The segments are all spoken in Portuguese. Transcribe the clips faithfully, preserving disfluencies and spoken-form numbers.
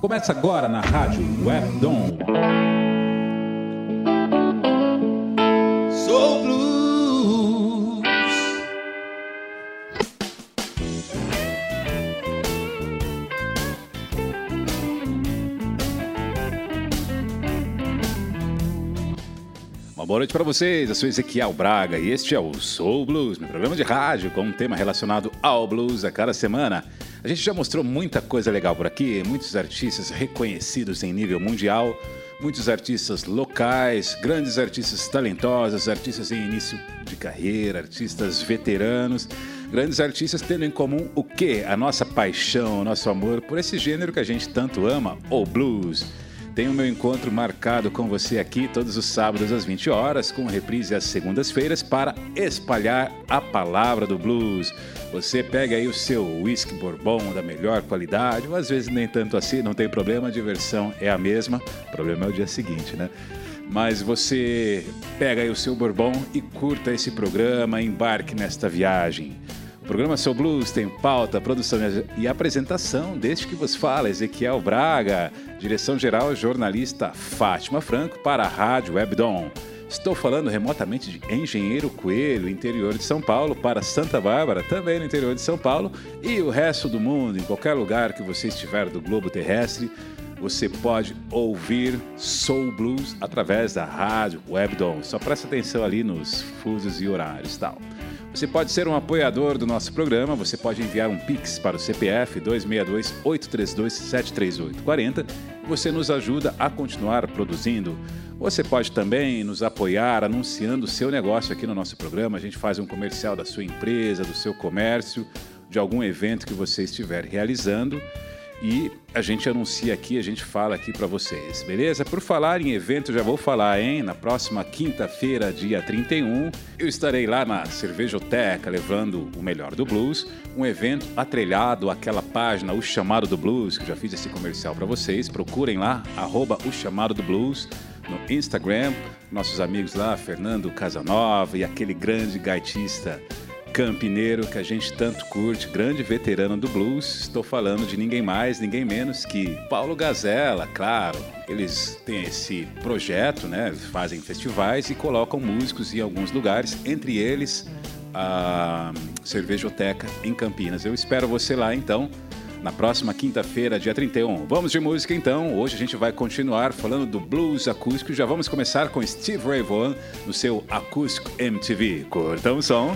Começa agora na Rádio Webdom. Soul Blues. Uma boa noite para vocês, eu sou Ezequiel Braga e este é o Soul Blues, meu programa de rádio com um tema relacionado ao blues a cada semana. A gente já mostrou muita coisa legal por aqui, muitos artistas reconhecidos em nível mundial, muitos artistas locais, grandes artistas talentosos, artistas em início de carreira, artistas veteranos, grandes artistas tendo em comum o quê? A nossa paixão, o nosso amor por esse gênero que a gente tanto ama, o blues. Tenho o meu encontro marcado com você aqui todos os sábados às vinte horas, com reprise às segundas-feiras para espalhar a palavra do blues. Você pega aí o seu whisky bourbon da melhor qualidade, ou às vezes nem tanto assim, não tem problema, a diversão é a mesma, o problema é o dia seguinte, né? Mas você pega aí o seu bourbon e curta esse programa, embarque nesta viagem. O programa Soul Blues tem pauta, produção e apresentação deste que vos fala, Ezequiel Braga, direção-geral jornalista Fátima Franco para a Rádio Webdom. Estou falando remotamente de Engenheiro Coelho, interior de São Paulo, para Santa Bárbara, também no interior de São Paulo, e o resto do mundo, em qualquer lugar que você estiver do globo terrestre, você pode ouvir Soul Blues através da Rádio Webdom. Só presta atenção ali nos fusos e horários e tal. Você pode ser um apoiador do nosso programa, você pode enviar um Pix para o C P F dois seis dois, oito três dois, sete três oito quatro zero e você nos ajuda a continuar produzindo. Você pode também nos apoiar anunciando o seu negócio aqui no nosso programa. A gente faz um comercial da sua empresa, do seu comércio, de algum evento que você estiver realizando e a gente anuncia aqui, a gente fala aqui para vocês, beleza? Por falar em evento, já vou falar, hein? Na próxima quinta-feira, dia trinta e um, eu estarei lá na Cervejoteca levando o melhor do blues, um evento atrelhado àquela página O Chamado do Blues, que eu já fiz esse comercial para vocês. Procurem lá, arroba O Chamado do Blues, no Instagram. Nossos amigos lá, Fernando Casanova e aquele grande gaitista campineiro que a gente tanto curte, grande veterano do blues. Estou falando de ninguém mais, ninguém menos que Paulo Gazella, claro. Eles têm esse projeto, né? Eles fazem festivais e colocam músicos em alguns lugares, entre eles a Cervejoteca em Campinas. Eu espero você lá, então, na próxima quinta-feira, dia trinta e um. Vamos de música, então. Hoje a gente vai continuar falando do blues acústico. Já vamos começar com Steve Ray Vaughan no seu Acústico M T V. Curtam o som.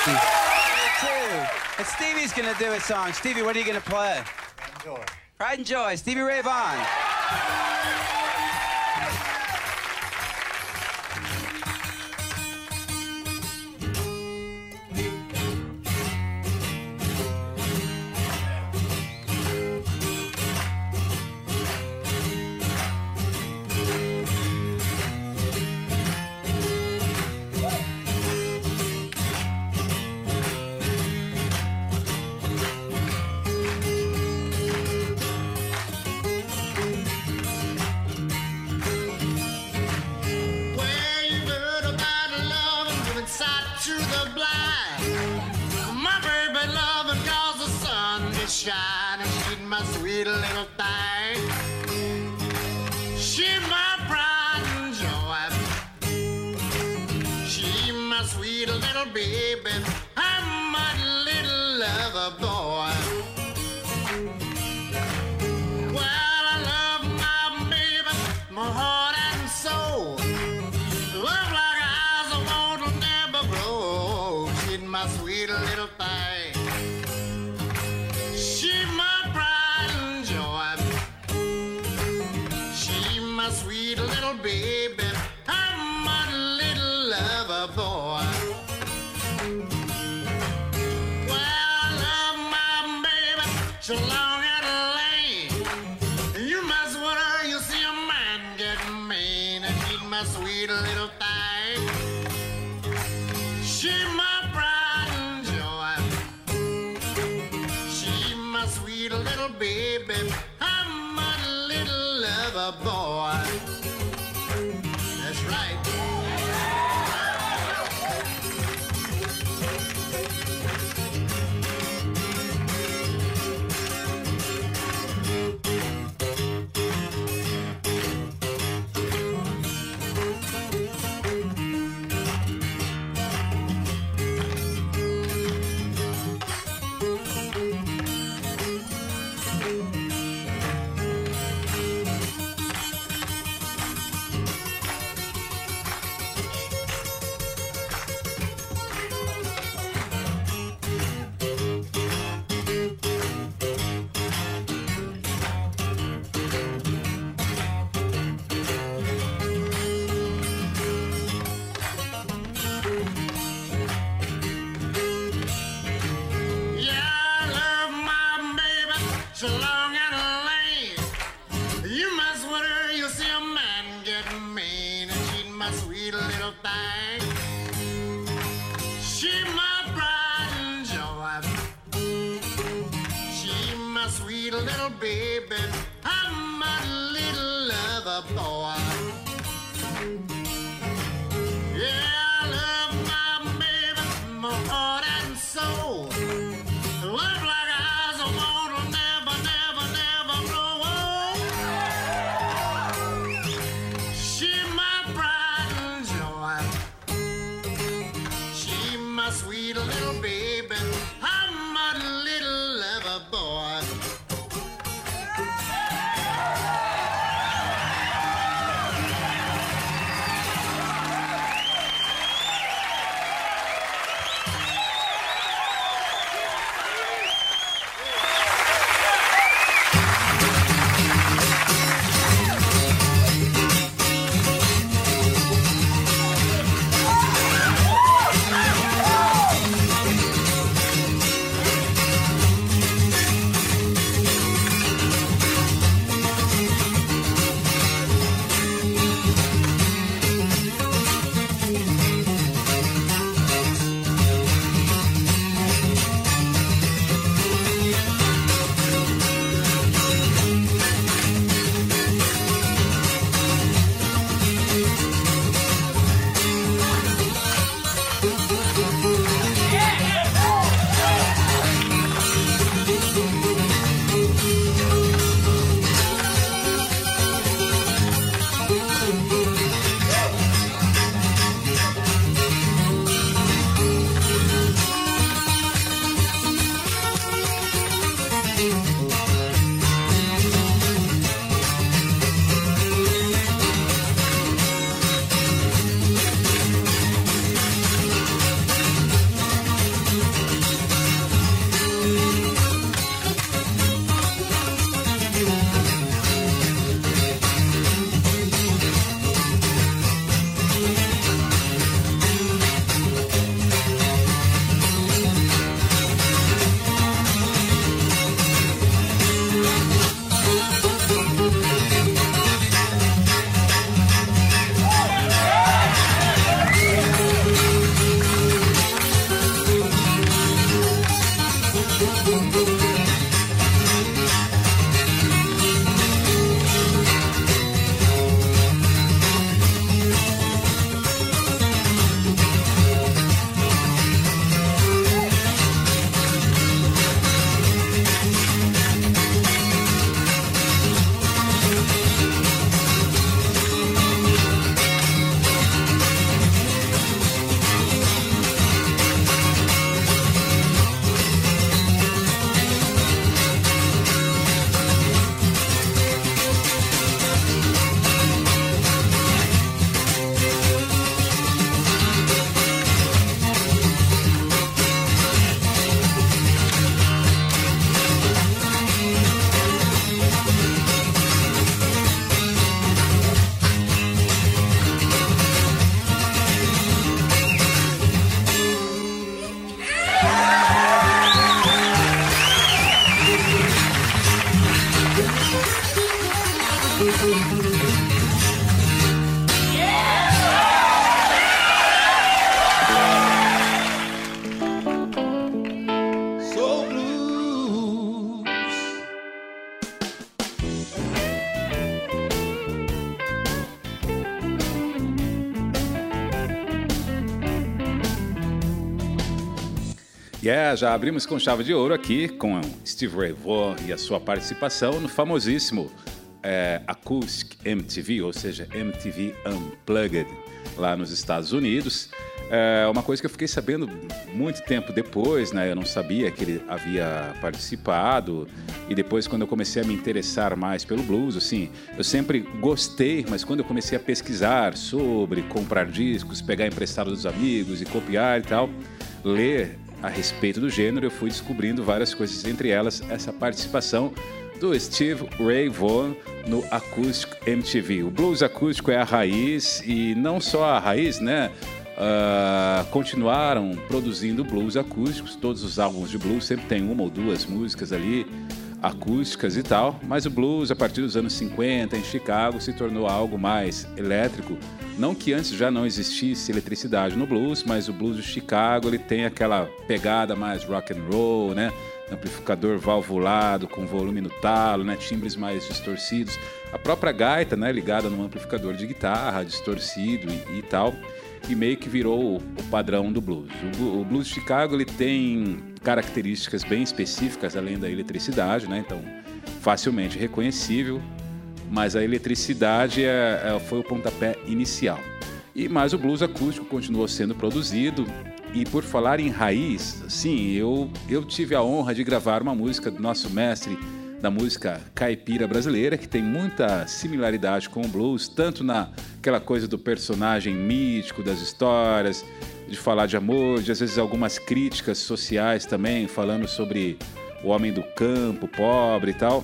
And Stevie's gonna do a song. Stevie, what are you gonna play? Pride and Joy. Pride and Joy, Stevie Ray Vaughan. Shine and she's my sweet little thing. She's my pride and joy. She's my sweet little baby. I'm my little lover boy. Well, I love my baby, my heart and soul. Love like eyes I want to never grow. She's my sweet little thing. She's my pride and joy. She's my sweet little baby. I'm my little lover boy. Well, I love my baby so long and lane. You mess with her, you see a man get mean. And she's my sweet little thing. She's my pride and joy. Sweet little baby, I'm a little lover boy. That's right. So long and lane. You mess with her, you'll see a man get mean. And she's my sweet little thing. She's my pride and joy. She's my sweet little baby. I'm my little lover boy. Yeah, I love my baby, my heart and soul. Love like eyes I want to never, never, never grow old. She's my pride and joy. She's my sweet little baby. I'm my little lover boy. Yeah, já abrimos com chave de ouro aqui com Stevie Ray Vaughan e a sua participação no famosíssimo é, Acoustic M T V, ou seja, M T V Unplugged, lá nos Estados Unidos. É uma coisa que eu fiquei sabendo muito tempo depois, né? Eu não sabia que ele havia participado. E depois, quando eu comecei a me interessar mais pelo blues, assim, eu sempre gostei, mas quando eu comecei a pesquisar sobre comprar discos, pegar emprestado dos amigos e copiar e tal, ler a respeito do gênero, eu fui descobrindo várias coisas, entre elas essa participação do Stevie Ray Vaughan no Acoustic M T V. O blues acústico é a raiz, e não só a raiz, né? Uh, continuaram produzindo blues acústicos. Todos os álbuns de blues sempre tem uma ou duas músicas ali acústicas e tal, mas o blues, a partir dos anos cinquenta, em Chicago, se tornou algo mais elétrico. Não que antes já não existisse eletricidade no blues, mas o blues de Chicago ele tem aquela pegada mais rock and roll, né? Amplificador valvulado, com volume no talo, né? Timbres mais distorcidos. A própria gaita, né? Ligada num amplificador de guitarra, distorcido e, e tal. E meio que virou o padrão do blues. O blues de Chicago ele tem características bem específicas, além da eletricidade, né? Então, facilmente reconhecível, mas a eletricidade é, é, foi o pontapé inicial. E mais o blues acústico continuou sendo produzido. E por falar em raiz, sim, eu, eu tive a honra de gravar uma música do nosso mestre da música caipira brasileira, que tem muita similaridade com o blues, tanto naquela coisa do personagem mítico, das histórias, de falar de amor, de às vezes algumas críticas sociais também, falando sobre o homem do campo, pobre e tal.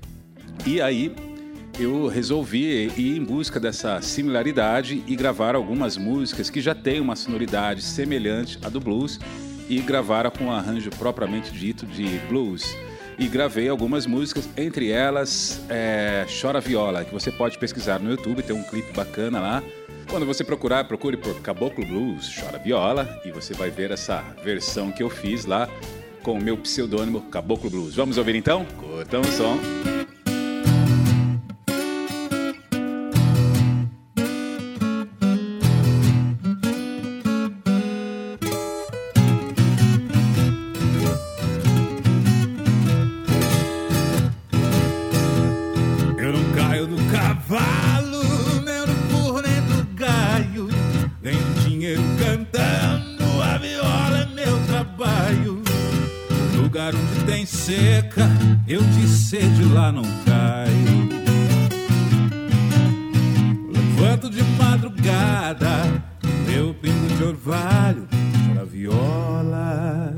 E aí eu resolvi ir em busca dessa similaridade e gravar algumas músicas que já têm uma sonoridade semelhante à do blues e gravaram com um arranjo propriamente dito de blues. E gravei algumas músicas, entre elas é, Chora Viola, que você pode pesquisar no YouTube, tem um clipe bacana lá. Quando você procurar, procure por Caboclo Blues, Chora Viola, e você vai ver essa versão que eu fiz lá com o meu pseudônimo Caboclo Blues. Vamos ouvir então? Curtam o som. Seca, eu de sede lá não caio. Levanto de madrugada, meu pingo de orvalho, chora viola.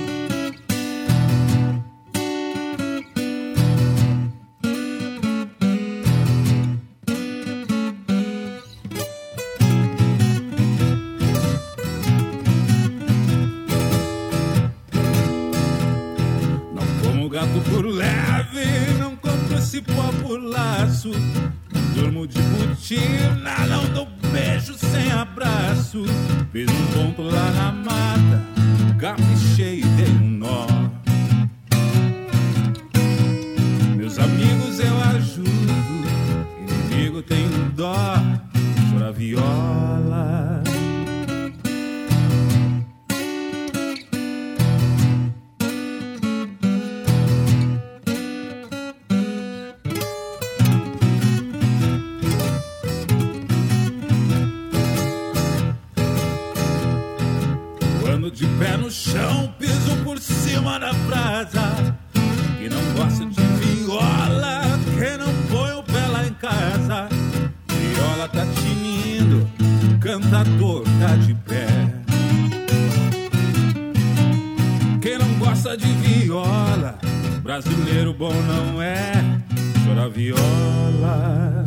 Por leve, não compro cipó por laço. Durmo de botina, não dou beijo sem abraço. Fiz um ponto lá na mata, caprichei e dei um nó. Meus amigos eu ajudo, inimigo tem dó. Chora viola. De pé no chão, piso por cima da brasa. Quem não gosta de viola, quem não põe o pé lá em casa. Viola tá tinindo, cantador tá de pé. Quem não gosta de viola, brasileiro bom não é. Chora viola.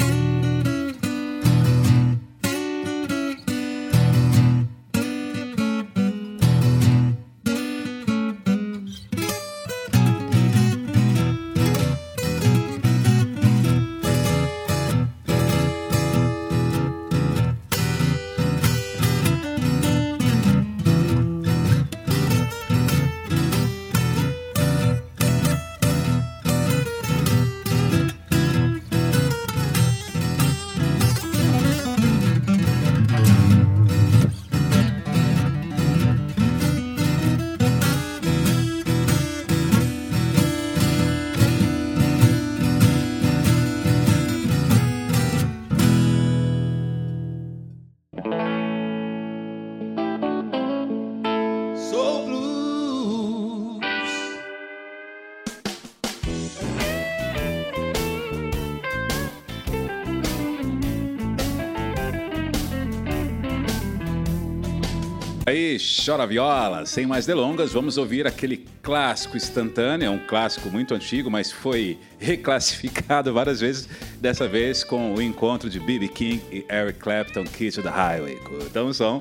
Aí, chora viola. Sem mais delongas, vamos ouvir aquele clássico instantâneo, é um clássico muito antigo, mas foi reclassificado várias vezes, dessa vez com o encontro de B B King e Eric Clapton, Key to the Highway. Curtam o som.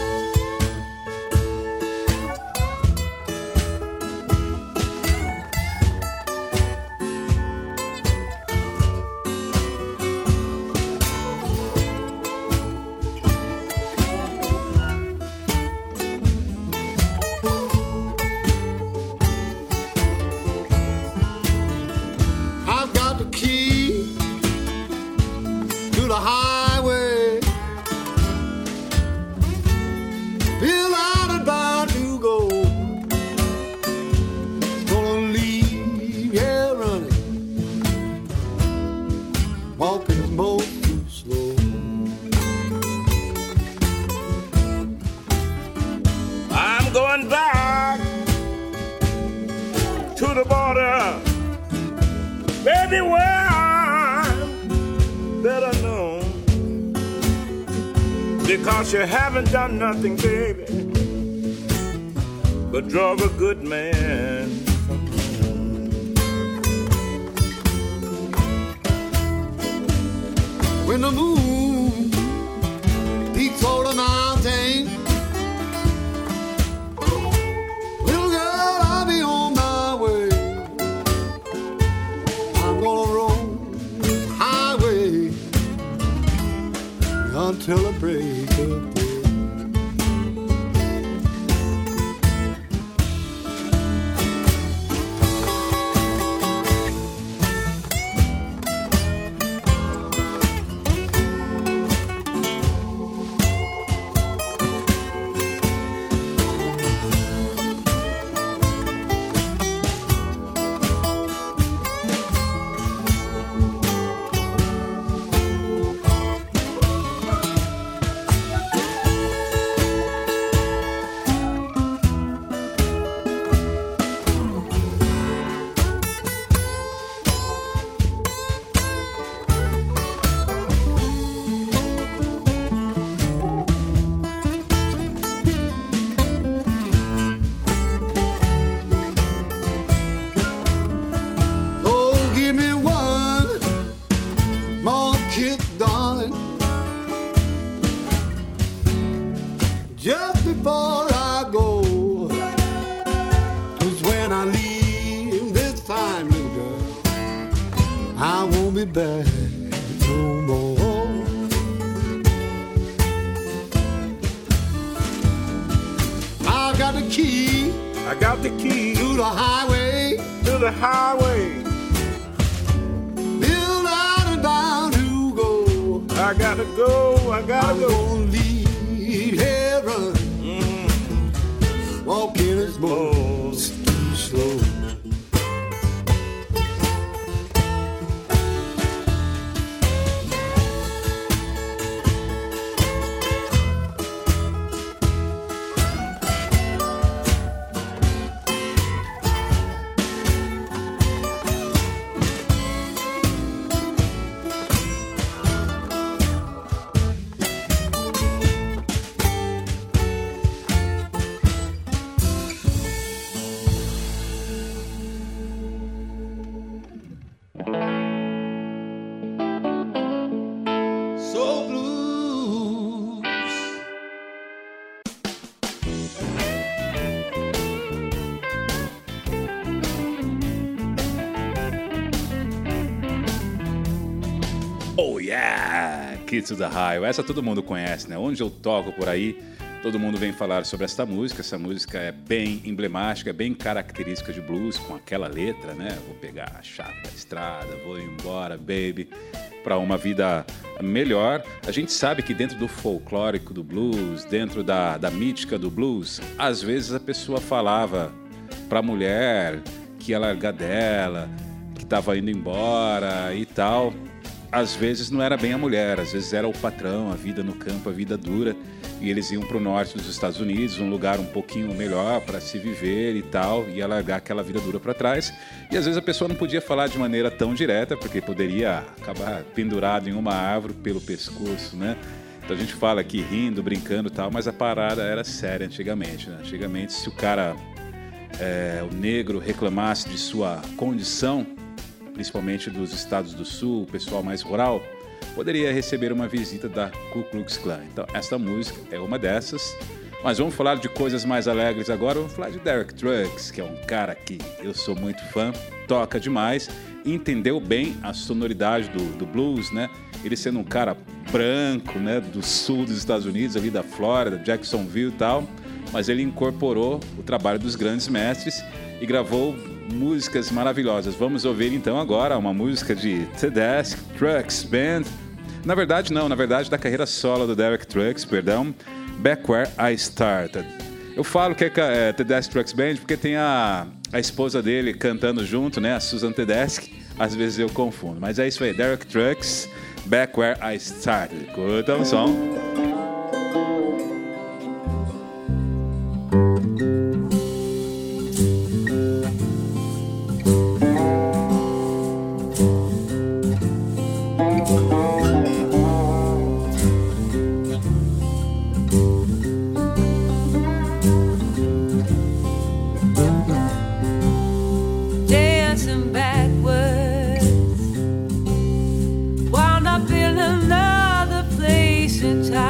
You haven't done nothing, baby, but drove a good man from home. When the moon peaks over the mountain, little girl, I'll be on my way. I'm gonna roll this highway until the break of day. Oh yeah! Key to the Highway. Essa todo mundo conhece, né? Onde eu toco por aí, todo mundo vem falar sobre essa música. Essa música é bem emblemática, é bem característica de blues, com aquela letra, né? Vou pegar a chave da estrada, vou embora, baby, para uma vida melhor. A gente sabe que dentro do folclórico do blues, dentro da, da mítica do blues, às vezes a pessoa falava para a mulher que ia largar dela, que estava indo embora e tal. Às vezes não era bem a mulher, às vezes era o patrão, a vida no campo, a vida dura, e eles iam para o norte dos Estados Unidos, um lugar um pouquinho melhor para se viver e tal, ia largar aquela vida dura para trás. E às vezes a pessoa não podia falar de maneira tão direta, porque poderia acabar pendurado em uma árvore pelo pescoço, né? Então a gente fala aqui rindo, brincando e tal, mas a parada era séria antigamente, né? Antigamente, se o cara, é, o negro, reclamasse de sua condição, principalmente dos estados do sul, o pessoal mais rural, poderia receber uma visita da Ku Klux Klan. Então esta música é uma dessas. Mas vamos falar de coisas mais alegres agora. Vamos falar de Derek Trucks, que é um cara que eu sou muito fã, toca demais, entendeu bem a sonoridade do, do blues, né? Ele sendo um cara branco, né, do sul dos Estados Unidos, ali da Flórida, Jacksonville e tal, mas ele incorporou o trabalho dos grandes mestres e gravou músicas maravilhosas. Vamos ouvir então agora uma música de Tedeschi Trucks Band. Na verdade não, na verdade da carreira solo do Derek Trucks, perdão, Back Where I Started. Eu falo que é, é Tedeschi Trucks Band porque tem a, a esposa dele cantando junto, né, a Susan Tedeschi. Às vezes eu confundo, mas é isso aí, Derek Trucks, Back Where I Started. Curta o som. Wound up in another place in time.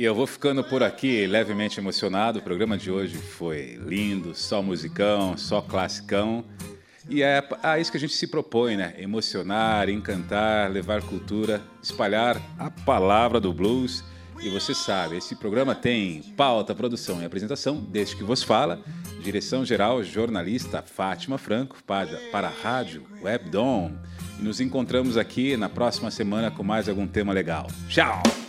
E eu vou ficando por aqui levemente emocionado. O programa de hoje foi lindo, só musicão, só classicão. E é a isso que a gente se propõe, né? Emocionar, encantar, levar cultura, espalhar a palavra do blues. E você sabe, esse programa tem pauta, produção e apresentação, desde que vos fala, direção-geral, jornalista Fátima Franco, para, para a rádio Webdom. E nos encontramos aqui na próxima semana com mais algum tema legal. Tchau!